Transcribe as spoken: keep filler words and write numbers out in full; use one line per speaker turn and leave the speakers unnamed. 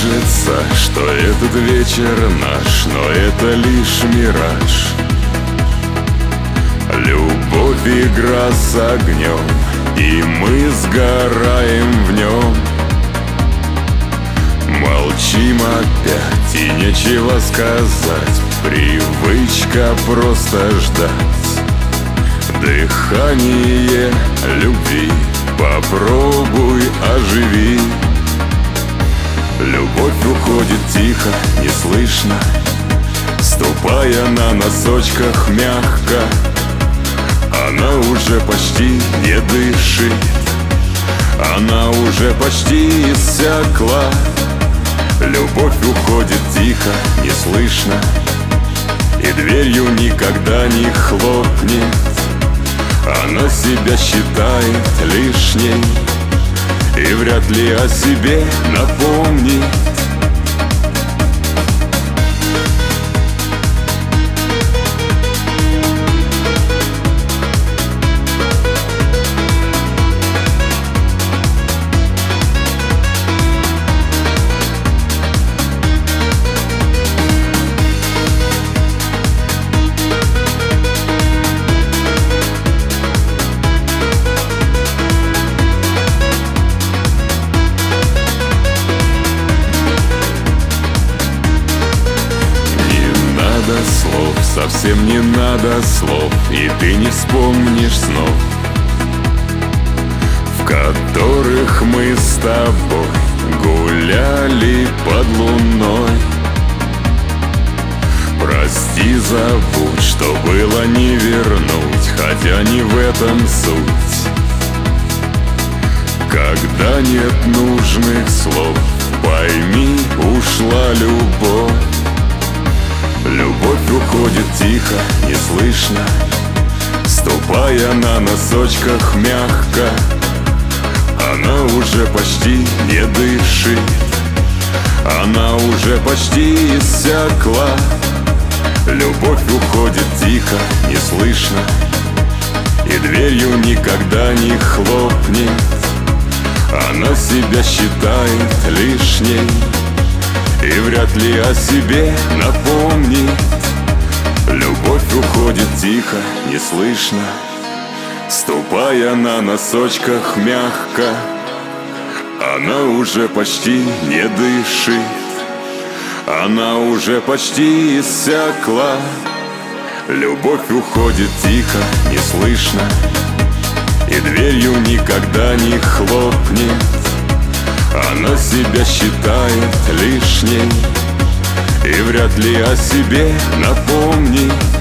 кажется, что этот вечер наш, но это лишь мираж. Любовь — игра с огнем, и мы сгораем в нем. Молчим опять, и нечего сказать, привычка просто ждать. Дыхание любви попробуй оживи. Любовь уходит тихо, неслышно, ступая на носочках мягко. Она уже почти не дышит, она уже почти иссякла. Любовь уходит тихо, неслышно, и дверью никогда не хлопнет. Она себя считает лишней и вряд ли о себе напомнит. Слов, совсем не надо слов, и ты не вспомнишь снов, в которых мы с тобой гуляли под луной. Прости, забудь, что было не вернуть, хотя не в этом суть. Когда нет нужных слов, пойми, ушла любовь. Любовь уходит тихо, неслышно, ступая на носочках мягко. Она уже почти не дышит, она уже почти иссякла. Любовь уходит тихо, неслышно, и дверью никогда не хлопнет. Она себя считает лишней и вряд ли о себе напомнит. Любовь уходит тихо, неслышно, ступая на носочках мягко. Она уже почти не дышит, она уже почти иссякла. Любовь уходит тихо, неслышно, и дверью никогда не хлопнет. Она себя считает лишней и вряд ли о себе напомнит.